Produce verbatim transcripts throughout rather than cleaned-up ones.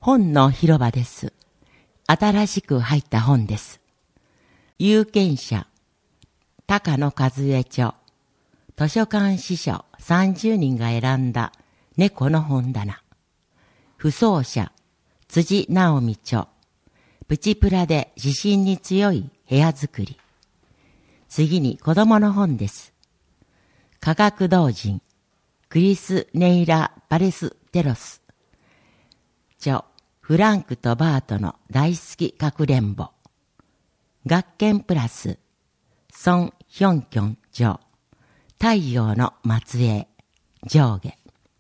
本の広場です。新しく入った本です。有権者、高野和恵著、図書館司書さんじゅうにんが選んだ猫の本棚。不走者、辻直美著、プチプラで地震に強い部屋作り。次に子供の本です。科学同人、クリス・ネイラ・パレステロス。著、フランクとバートの大好きかくれんぼ。学研プラス、ソン・ヒョンキョン著、太陽の末裔、上下。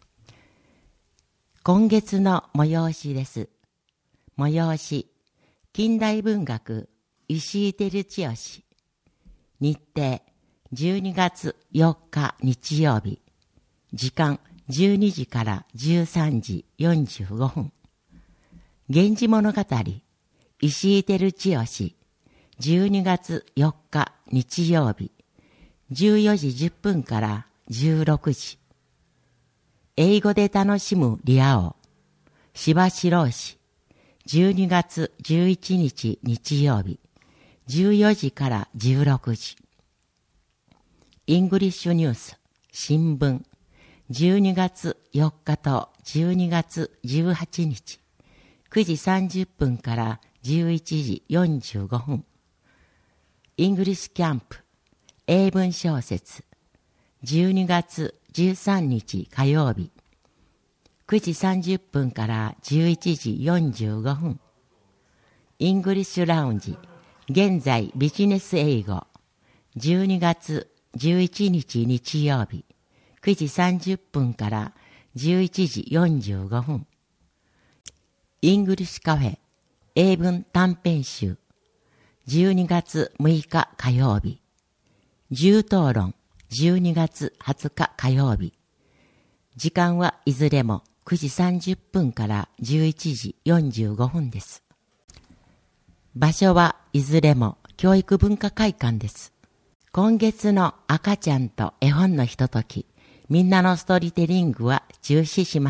今月の催しです。催し、近代文学、石井照千代。日程、じゅうにがつよっか日曜日。時間、じゅうにじからじゅうさんじよんじゅうごふん。源氏物語、石井照千代。じゅうにがつよっか日曜日。じゅうよじじゅっぷんからじゅうろくじ。英語で楽しむリア王、柴四郎氏。じゅうにがつじゅういちにち日曜日。じゅうよじからじゅうろくじ。イングリッシュニュース、新聞。じゅうにがつよっかとじゅうにがつじゅうはちにち。くじさんじゅっぷんからじゅういちじよんじゅうごふん。イングリッシュキャンプ、英文小説。じゅうにがつじゅうさんにち火曜日。くじさんじゅっぷんからじゅういちじよんじゅうごふん。イングリッシュラウンジ、現在ビジネス英語。じゅうにがつじゅういちにち日曜日。くじさんじゅっぷんからじゅういちじよんじゅうごふん。イングリッシュカフェ、英文短編集。じゅうにがつむいか火曜日。銃討論、じゅうにがつはつか火曜日。時間はいずれもくじさんじゅっぷんからじゅういちじよんじゅうごふんです。場所はいずれも教育文化会館です。今月の赤ちゃんと絵本のひととき、みんなのストーリーテリングは中止します。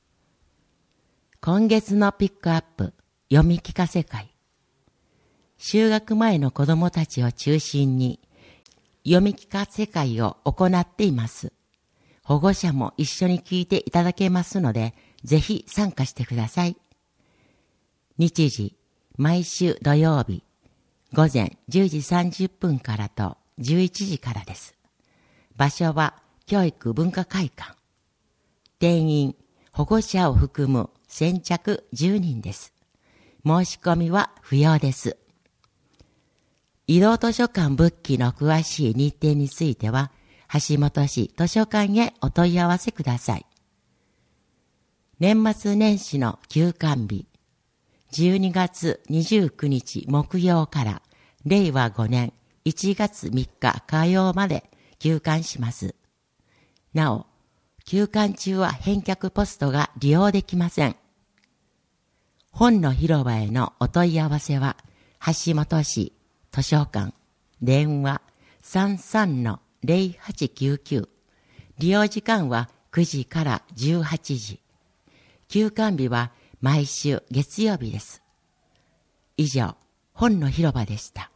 今月のピックアップ、読み聞かせ会。就学前の子どもたちを中心に読み聞かせ会を行っています。保護者も一緒に聞いていただけますので、ぜひ参加してください。日時、毎週土曜日、午前じゅうじさんじゅっぷんからとじゅういちじからです。場所は教育文化会館。定員、保護者を含む先着じゅうにんです。申し込みは不要です。移動図書館仏記の詳しい日程については、橋本市図書館へお問い合わせください。年末年始の休館日、じゅうにがつにじゅうくにち木曜かられいわごねんいちがつみっか火曜まで休館します。なお、休館中は返却ポストが利用できません。本の広場へのお問い合わせは、橋本市図書館、電話 さんさんのぜろはちきゅうきゅう。利用時間はくじからじゅうはちじ。休館日は毎週月曜日です。以上、本の広場でした。